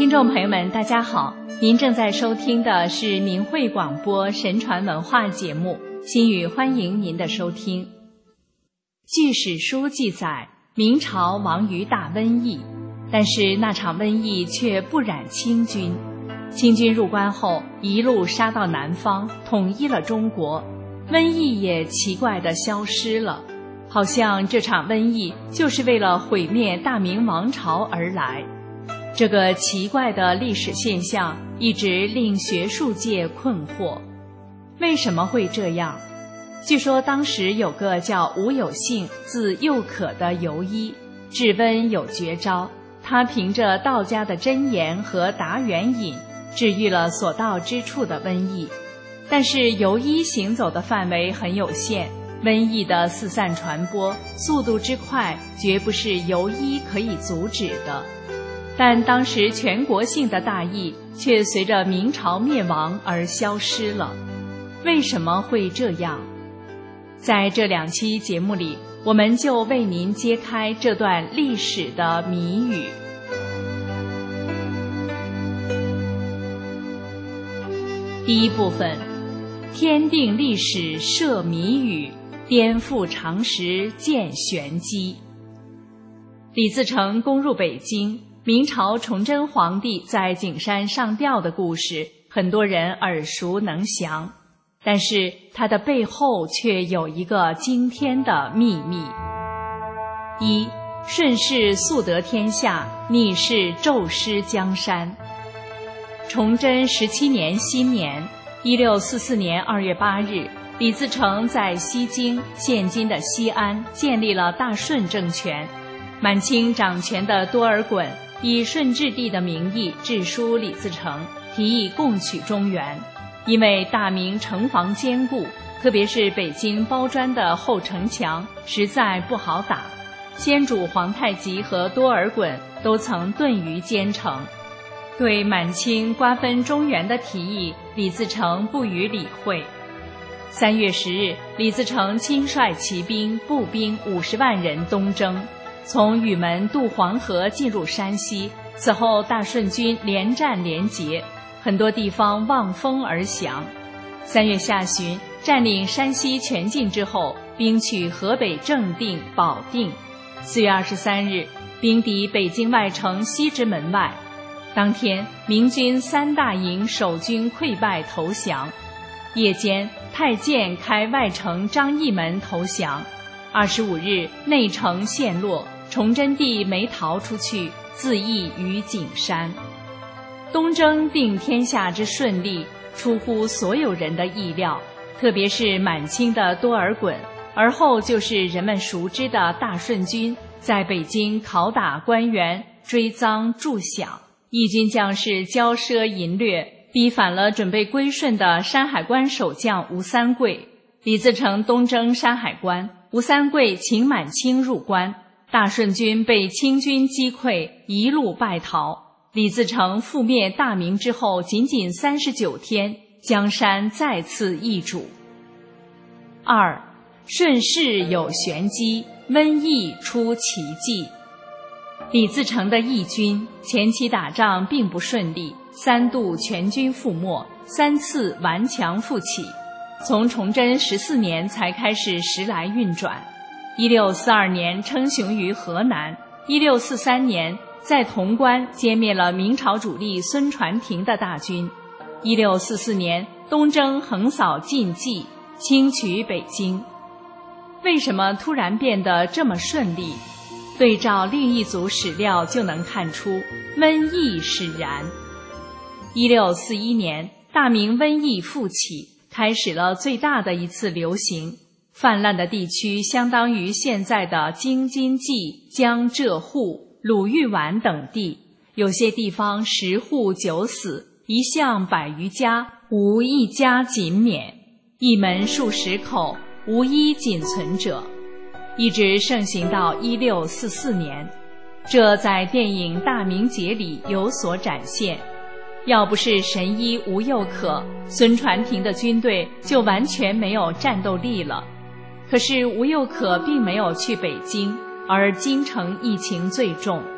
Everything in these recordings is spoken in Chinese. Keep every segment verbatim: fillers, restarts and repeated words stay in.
听众朋友们大家好，您正在收听的是明慧广播神传文化节目，心语欢迎您的收听。据史书记载，明朝亡于大瘟疫，但是那场瘟疫却不染清军。清军入关后，一路杀到南方，统一了中国，瘟疫也奇怪地消失了，好像这场瘟疫就是为了毁灭大明王朝而来。这个奇怪的历史现象一直令学术界困惑，为什么会这样？据说当时有个叫吴有幸，字幼可的游医，治瘟有绝招，他凭着道家的真言和达元饮，治愈了所到之处的瘟疫。但是游医行走的范围很有限，瘟疫的四散传播速度之快，绝不是游医可以阻止的。但当时全国性的大疫却随着明朝灭亡而消失了，为什么会这样？在这两期节目里，我们就为您揭开这段历史的谜语。第一部分，天定历史设谜语，颠覆常识见玄机。李自成攻入北京，明朝崇祯皇帝在景山上吊的故事，很多人耳熟能详，但是它的背后却有一个惊天的秘密。一，顺势速得天下，逆势骤失江山。崇祯十七年新年，一六四四年二月八日，李自成在西京（现今的西安）建立了大顺政权。满清掌权的多尔衮以顺治帝的名义致书李自成，提议共取中原。因为大明城防坚固，特别是北京包砖的后城墙实在不好打，先主皇太极和多尔衮都曾遁于坚城。对满清瓜分中原的提议，李自成不予理会。三月十日，李自成亲率骑兵、步兵五十万人东征，从雨门渡黄河进入山西。此后大顺军连战连捷，很多地方望风而降。三月下旬，占领山西全境之后，兵取河北正定、保定。四月二十三日，兵抵北京外城西直门外。当天，明军三大营守军溃败投降。夜间，太监开外城张义门投降。二十五日，内城陷落，崇祯帝没逃出去，自缢于景山。东征定天下之顺利，出乎所有人的意料，特别是满清的多尔衮，而后就是人们熟知的大顺军，在北京拷打官员，追赃助饷，义军将士骄奢淫掠，逼反了准备归顺的山海关守将吴三桂。李自成东征山海关，吴三桂请满清入关，大顺军被清军击溃，一路败逃。李自成覆灭大明之后，仅仅三十九天，江山再次易主。二，顺势有玄机，瘟疫出奇迹。李自成的义军前期打仗并不顺利，三度全军覆没，三次顽强复起，从崇祯十四年才开始时来运转。一六四二年称雄于河南，一六四三年在潼关歼灭了明朝主力孙传庭的大军。一六四四年东征横扫晋冀，轻取北京。为什么突然变得这么顺利？对照另一组史料就能看出，瘟疫使然。一六四一年，大明瘟疫复起，开始了最大的一次流行。泛滥的地区相当于现在的京津冀、江浙沪、鲁豫皖等地，有些地方十户九死，一巷百余家，无一家仅免，一门数十口，无一仅存者，一直盛行到一六四四年。这在电影《大明劫》里有所展现。要不是神医吴又可，孙传庭的军队就完全没有战斗力了。可是吴又可并没有去北京，而京城疫情最重。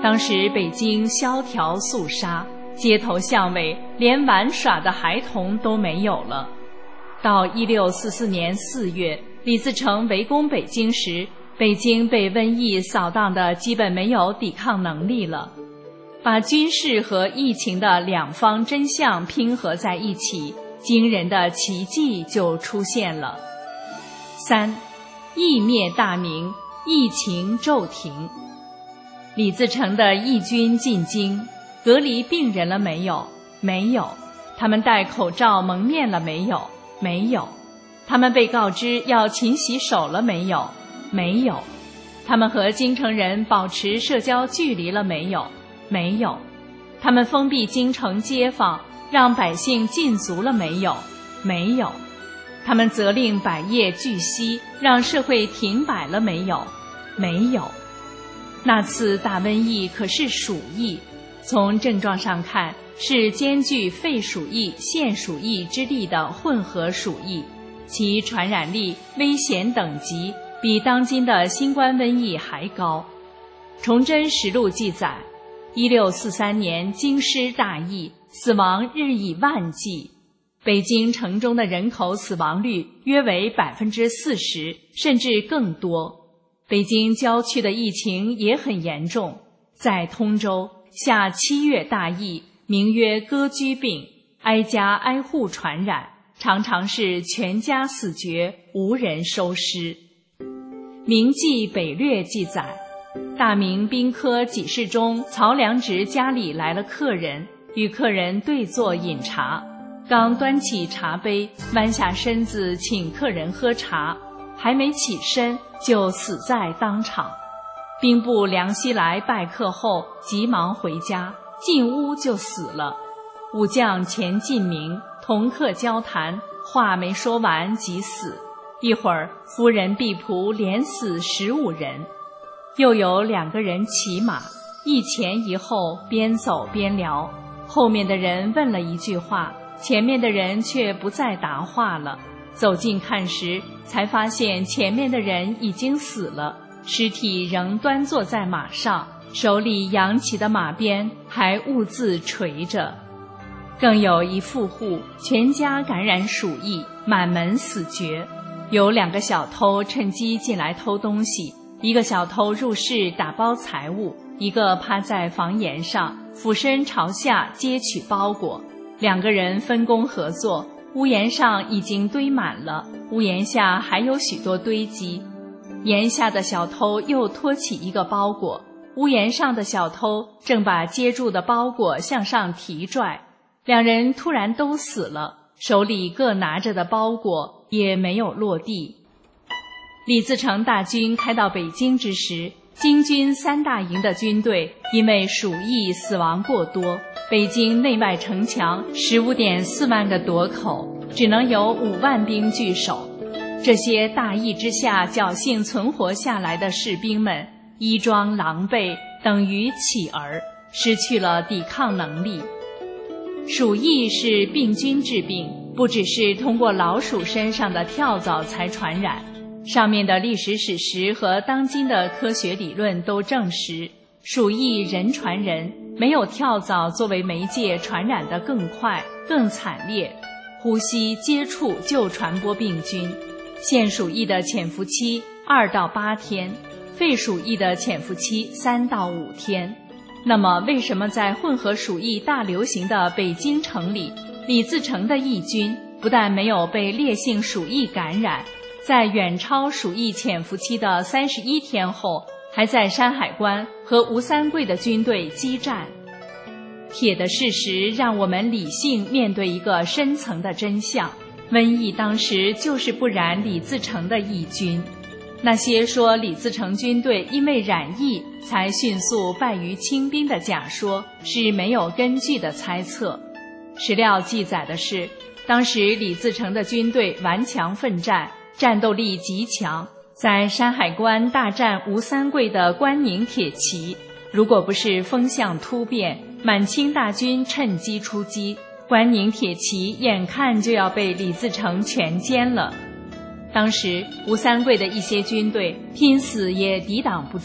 当时北京萧条肃杀，街头巷尾连玩耍的孩童都没有了。到一六四四年四月，李自成围攻北京时，北京被瘟疫扫荡的基本没有抵抗能力了。把军事和疫情的两方真相拼合在一起，惊人的奇迹就出现了。三，疫灭大明，疫情骤停。李自成的义军进京，隔离病人了没有？没有。他们戴口罩蒙面了没有？没有。他们被告知要勤洗手了没有？没有。他们和京城人保持社交距离了没有？没有。他们封闭京城街坊，让百姓禁足了没有？没有。他们责令百业俱息，让社会停摆了没有？没有。那次大瘟疫可是鼠疫，从症状上看，是兼具肺鼠疫、腺鼠疫之力的混合鼠疫，其传染力、危险等级比当今的新冠瘟疫还高。崇祯实录记载，一六四三年京师大疫，死亡日以万计，北京城中的人口死亡率约为百分之四十，甚至更多。北京郊区的疫情也很严重，在通州下七月大疫，名曰割居病，挨家挨户传染，常常是全家死绝，无人收尸。明记北略记载，大明兵科给事中曹良直家里来了客人，与客人对坐饮茶，刚端起茶杯，弯下身子请客人喝茶，还没起身就死在当场。兵部梁熙来拜客后，急忙回家，进屋就死了。武将钱进明同客交谈，话没说完即死。一会儿，夫人婢仆连死十五人。又有两个人骑马，一前一后，边走边聊。后面的人问了一句话，前面的人却不再答话了。走近看时，才发现前面的人已经死了，尸体仍端坐在马上，手里扬起的马鞭还兀自垂着。更有一富户，全家感染鼠疫，满门死绝。有两个小偷趁机进来偷东西，一个小偷入室打包财物，一个趴在房檐上，俯身朝下接取包裹。两个人分工合作，屋檐上已经堆满了，屋檐下还有许多堆积。檐下的小偷又托起一个包裹，屋檐上的小偷正把接住的包裹向上提拽。两人突然都死了，手里各拿着的包裹也没有落地。李自成大军开到北京之时，京军三大营的军队因为鼠疫死亡过多，北京内外城墙 十五点四万个垛口，只能有五万兵据守。这些大疫之下侥幸存活下来的士兵们，衣装狼狈，等于乞儿，失去了抵抗能力。鼠疫是病菌致病，不只是通过老鼠身上的跳蚤才传染。上面的历史史实和当今的科学理论都证实，鼠疫人传人，没有跳蚤作为媒介传染得更快更惨烈，呼吸接触就传播病菌。腺鼠疫的潜伏期二到八天，肺鼠疫的潜伏期三到五天。那么为什么在混合鼠疫大流行的北京城里，李自成的义军不但没有被烈性鼠疫感染，在远超鼠疫潜伏期的三十一天后，还在山海关和吴三桂的军队激战？铁的事实让我们理性面对一个深层的真相，瘟疫当时就是不染李自成的义军。那些说李自成军队因为染疫才迅速败于清兵的假说是没有根据的猜测。史料记载的是，当时李自成的军队顽强奋战，战斗力极强，在山海关大战吴三桂的关宁铁骑，如果不是风向突变，满清大军趁机出击，关宁铁骑眼看就要被李自成全歼了。当时吴三桂的一些军队拼死也抵挡不住，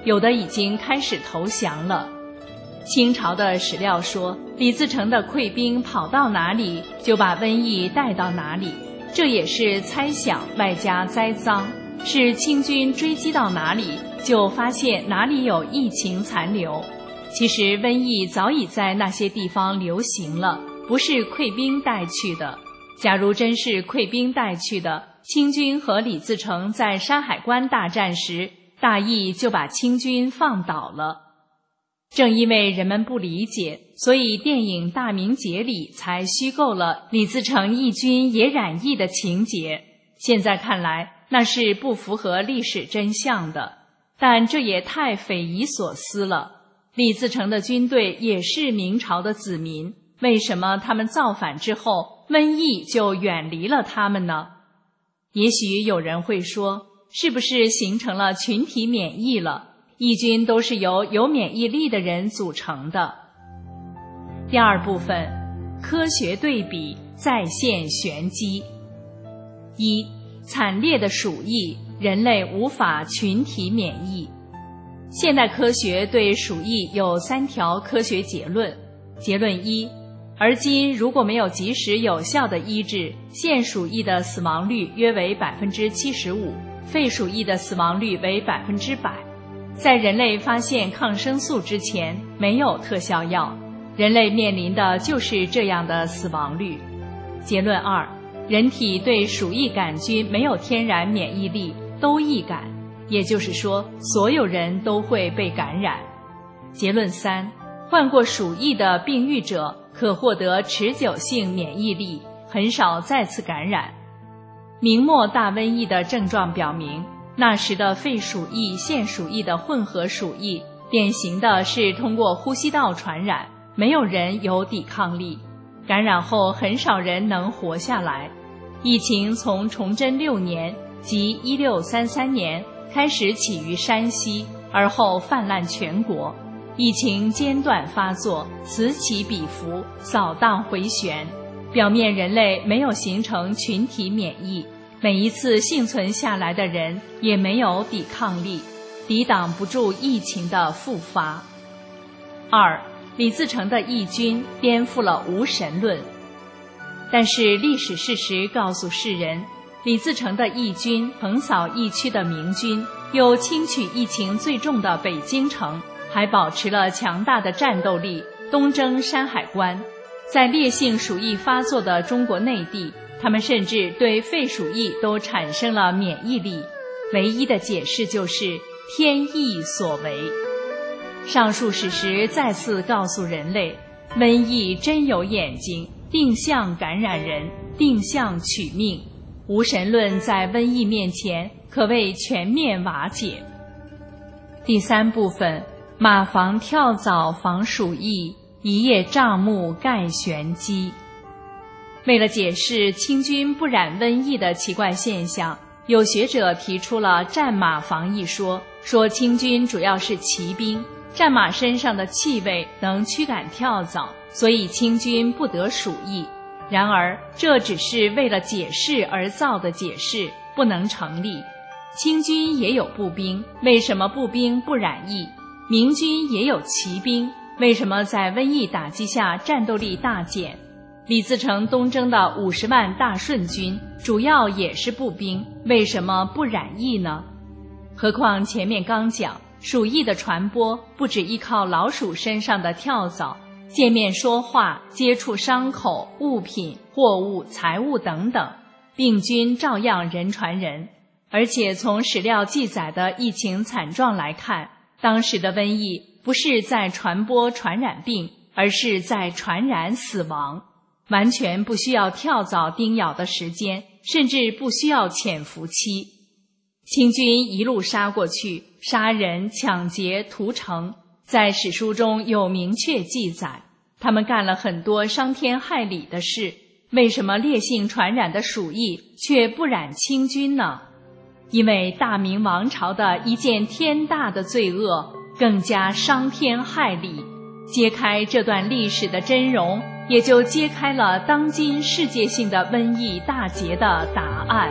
有的已经开始投降了。清朝的史料说，李自成的溃兵跑到哪里，就把瘟疫带到哪里，这也是猜想外加栽赃，是清军追击到哪里，就发现哪里有疫情残留。其实瘟疫早已在那些地方流行了，不是溃兵带去的。假如真是溃兵带去的，清军和李自成在山海关大战时，大意就把清军放倒了。正因为人们不理解，所以电影《大明劫》里才虚构了李自成义军也染疫的情节。现在看来，那是不符合历史真相的，但这也太匪夷所思了。李自成的军队也是明朝的子民，为什么他们造反之后，瘟疫就远离了他们呢？也许有人会说，是不是形成了群体免疫了？义军都是由有免疫力的人组成的。第二部分，科学对比，再现玄机。一、惨烈的鼠疫，人类无法群体免疫。现代科学对鼠疫有三条科学结论。结论一，而今如果没有及时有效的医治，现鼠疫的死亡率约为 百分之七十五， 肺鼠疫的死亡率为 百分之百。在人类发现抗生素之前，没有特效药，人类面临的就是这样的死亡率。结论二，人体对鼠疫杆菌没有天然免疫力，都易感，也就是说，所有人都会被感染。结论三，患过鼠疫的病愈者可获得持久性免疫力，很少再次感染。明末大瘟疫的症状表明，那时的肺鼠疫、腺鼠疫的混合鼠疫，典型的是通过呼吸道传染，没有人有抵抗力，感染后很少人能活下来。疫情从崇祯六年即一六三三年开始起于山西，而后泛滥全国。疫情间断发作，此起彼伏，扫荡回旋，表面人类没有形成群体免疫，每一次幸存下来的人也没有抵抗力，抵挡不住疫情的复发。二、李自成的义军颠覆了无神论。但是历史事实告诉世人，李自成的义军横扫疫区的明军，又轻取疫情最重的北京城，还保持了强大的战斗力，东征山海关。在烈性鼠疫发作的中国内地，他们甚至对肺鼠疫都产生了免疫力，唯一的解释就是天意所为。上述事实再次告诉人类，瘟疫真有眼睛，定向感染人，定向取命。无神论在瘟疫面前可谓全面瓦解。第三部分，马房跳蚤防鼠疫，一叶障目盖玄机。为了解释清军不染瘟疫的奇怪现象，有学者提出了战马防一说，说清军主要是骑兵，战马身上的气味能驱赶跳蚤，所以清军不得鼠疫。然而这只是为了解释而造的解释，不能成立。清军也有步兵，为什么步兵不染疫？明军也有骑兵，为什么在瘟疫打击下战斗力大减？李自成东征的五十万大顺军主要也是步兵，为什么不染疫呢？何况前面刚讲，鼠疫的传播不只依靠老鼠身上的跳蚤，见面说话、接触伤口、物品、货物、财物等等，病菌照样人传人。而且从史料记载的疫情惨状来看，当时的瘟疫不是在传播传染病，而是在传染死亡，完全不需要跳蚤叮咬的时间，甚至不需要潜伏期。清军一路杀过去，杀人、抢劫、屠城，在史书中有明确记载。他们干了很多伤天害理的事，为什么烈性传染的鼠疫却不染清军呢？因为大明王朝的一件天大的罪恶更加伤天害理。揭开这段历史的真容，也就揭开了当今世界性的瘟疫大劫的答案。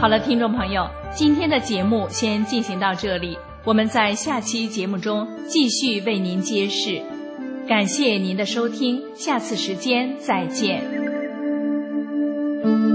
好了，听众朋友，今天的节目先进行到这里，我们在下期节目中继续为您揭示。感谢您的收听，下次时间再见。